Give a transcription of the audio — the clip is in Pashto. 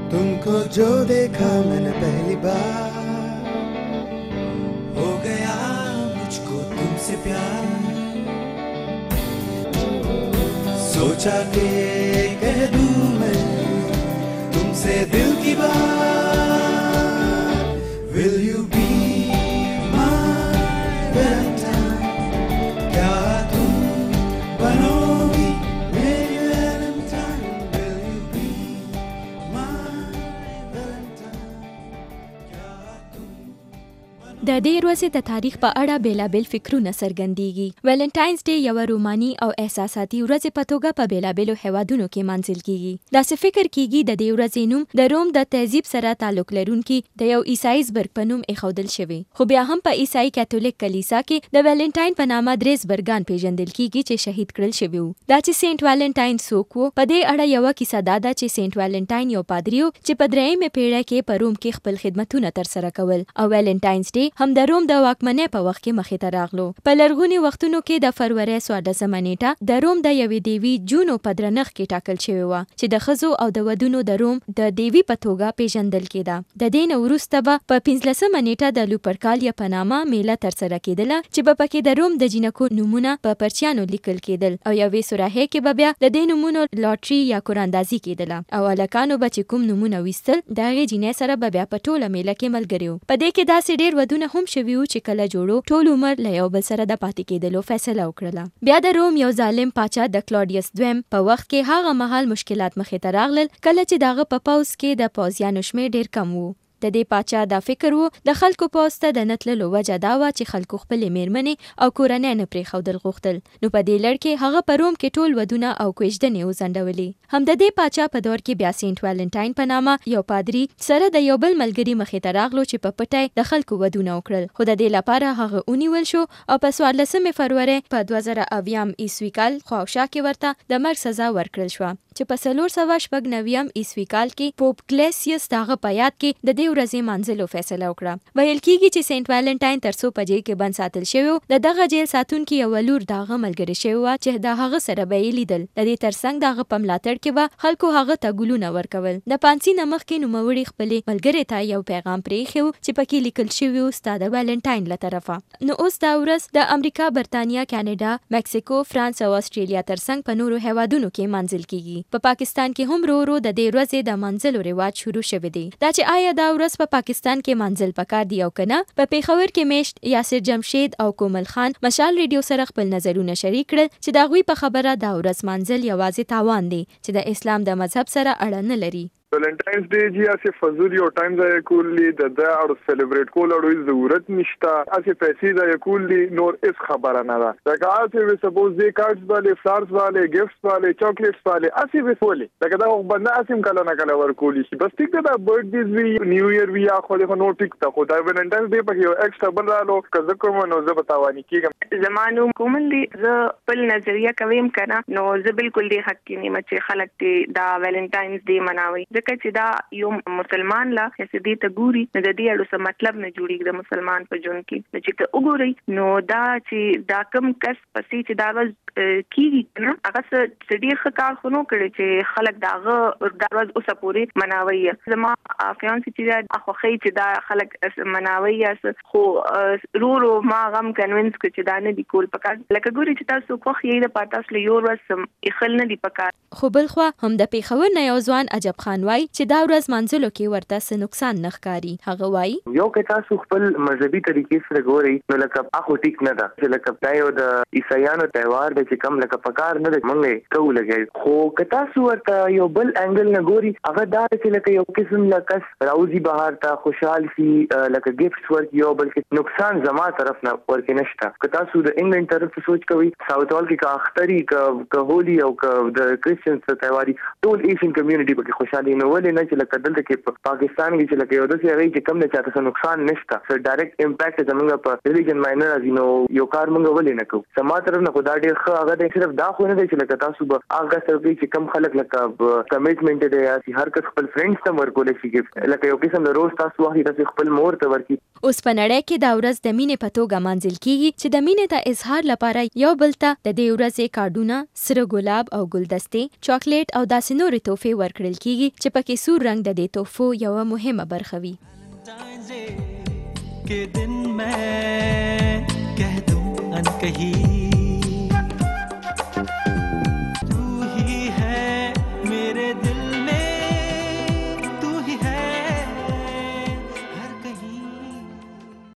तुमको जो देखा मैंने पहली बार, हो गया मुझको तुमसे प्यार। सोचा के कह दूं मैं तुमसे दिल की बात। Will you be my Valentine? क्या तुम बनोगी मेरी Valentine? Will you be my Valentine? क्या तुम د دې ورځې د تاریخ په اړه بیلابیل فکرونه څرګندېږي. ویلنټاینز ډے یوه روماني او احساساتي ورځ په توګه په بیلابیلو هیوادونو کې منځل کیږي. داسې فکر کیږي د دې ورځې نوم د روم د تهذیب سره تعلق لرونکي د یو عیسایزبرګ په نوم ایښودل شوی، خو بیا هم په عیسائی کاتولیک کلیسا کې د ویلنټاین په نامه درې زبرګان پیژندل کیږي چې شهید کړل شوي وو. دا چې سینټ ویلنټاین څوک و، په دې اړه یوه کیسه دا ده چې سینټ ویلنټاین یو پادری و چې په 3مې پیړۍ کې په روم کې خپل خدمتونه ترسره کول، او ویلنټاینز ډے هم د روم د واکمنۍ په وخت کې مخې ته راغلو. په لرغوني وختونو کې د فروری 14مه نیټه د روم د یوې دیوی جونو په درنښت کې ټاکل شوې وه چې د ښځو او د ودونو د روم د دیوی په توګه پیژندل کېده. د دې نه وروسته به په 15مه نیټه د لوپرکالیا په نامه میله ترسره کېدله چې به پکې د روم د جینکو نومونه په پرچیانو لیکل کېدل، او یوې سراحۍ کې به بیا د دې نومونو لاټري یا کوراندازي کېدله، او هلکانو به چې کوم نومونه ویستل د هغې جینۍ سره به بیا په ټوله میله کې ملګري وو. په دې کې داسې ډېر ودونه هم شوي وو چې کله جوړو ټول عمر له یو بل سره د پاتې کېدلو فیصله وکړله. بیا د روم یو ظالم پاچا د کلاډیوس دویم په وخت کې هغه مهال مشکلات مخې ته راغلل کله چې د هغه په پوځ کې د پوځیانو شمېر ډېر کم و. د دې پاچا دا فکر و د خلکو پوځ ته د نه تللو وجه دا وه چې خلکو خپلې میرمنې او کورنۍ نه پرېښودل غوښتل، نو په دې لړ کې هغه په روم کې ټول ودونه او کوژدنې وځنډولې. هم د دې پاچا په دور کې بیا سینټ ویلنټاین په نامه یو پادري سره د یو بل ملګري مخې ته راغلو چې په پټۍ د خلکو ودونه وکړل، خو د دې لپاره هغه ونیول شو او په 14مې فروری په 2000 عیسوي کال خواوشا کې ورته د مرګ سزا ورکړل شوه چې په 499 عیسوي کال کې پوپ کلیسیس د هغه په یاد کې د دې ورځې منځلو فیصله وکړه. ویل کېږي چې سینټ ویلنټاین تر څو په جیل کې بند ساتل شوی و، د دغه جیل ساتونکي یوه لور د هغه ملګرې شوې وه چې د هغه سره به یې لیدل. د دې ترڅنګ د هغه په ملاتړ کې به خلکو هغه ته ګلونه ورکول. د پانسي نه مخکې نوموړي خپلې ملګرې ته یو پیغام پرېښی و چې پکې لیکل شوي و ستا د ویلنټاین له طرفه. نو اوس دا ورځ د امریکا، برتانیا، کاناډا، مکسیکو، فرانس او استرالیا ترڅنګ په نورو هیوادونو کې منځل کیږي. په پاکستان کې هم ورو ورو د دې ورځې د منځلو رواج شروع شوی دی. دا چې آیا دا ورځ په پاکستان کې منځل پکار دی او کنه، په پیښور کې میشت یاسر جمشید او کومل خان مشال ریډیو سره خپل نظرونه شریک کړل چې دا غوي په خبره دا ورځ منځل یوازې تاوان دی چې د اسلام د مذهب سره اړه نه لري. ویلنټاینز ډے جی اسه فضول یو ټایم ځای کولی د اړو سلیبریټ کول اړو ضرورت نشته، اسه پیسې ځای کولی نور اس خبره نه ده. دا کاته وي سپوز دې کارډز والے، فلارز والے، گفټس والے، چاکلیټس والے اسه وسولې دا دا باندې اسیم کله نه کله ورکولی شي. بس ټیک ده برثډیز وی، نیو ایئر وی، خو له نو ټیک ته خو دا ویلنټاینز ډے په یو ایکسترا بل رالو کزه کوم نو زه بتاوانی کیږم. زمانو کومل دي زه بل نظریه کوم کنه، نو زه بالکل دې حق کې نه چې خلک دې دا ویلنټاینز ډے مناوي، ځکه چې دا یو مسلمان لا چې دې ته ګوري نو د دې اړو څه مطلب نه جوړیږي د مسلمان په ژوند کې. چې ته وګورئ نو دا چې دا کم کس پسې چې دا ورځ کیږي نه هغه څه ډېر ښه کار خو نو کړی چې خلک دا ورځ اوسه پورې مناوي. زما فیانسي چې دا خوښي چې دا خلک مناوي خو رورو ما غم کنوینس کړ چې دا نه دی کول پکار، لکه ګوري چې تاسو خوښ یې د پاتاس له یو ورځ اخل نه دی پکار. خو بل خو هم د پیښور نه یو ځوان عجب خان وای چې دا ورځ منځلو کې ورته څه نقصان نه ښکاري. هغه وای یو که تاسو خپل مذهبي طریقې سره ګورئ نو لکه اخو ټیک نه ده چې لکه دا یو د عیسایانو تهوار دی چې کم لکه پکار نه دی مونږ کوو لګي، خو که تاسو ورته یو بل انګل نه ګوري هغه دا چې لکه یو قسم لکه راوځي بهر ته خوشحال شي، لکه گیفټس ورکي یو بل کې نقصان زما طرف نه ورکې نشته. که تاسو د انګلند طرف سوچ کوئ ساوث هال کې کا اختری کا هولي او کا د کریسچنز تهواري ټول ایشین کمیونټي پکې خوشحالي نه ولې نه چې لکه دلته کې په پاکستان کې چې لکه یو داسې هغه چې کم نه چاته نقصان نشته، سو ډایرکټ امپیکټ زموږ په ریلیجن ماینر از نو یو کار موږ ولې نه کوو. سما طرف نه خدای ډېر ښه هغه دی، صرف دا خو نه دی چې لکه تاسو به هغه سره کې چې کم خلک لکه کمیټمنټ دی یا هر کس خپل فرندز ته ورکول شي لکه یو قسم د روز تاسو واخلي تاسو خپل مور ته ورکی. اوس په نړۍ کې دا ورځ د مینې په توګه منځل کیږي چې د مینې ته اظهار لپاره یو بل ته د دې ورځې کارډونه، سره ګلاب او ګلدستې، چاکلیټ او داسې نورې تحفې ورکړل کیږي چې پکې سور رنګ د دې تحفو یوه مهمه برخه وي. के दिन मैं कह दूं अनकही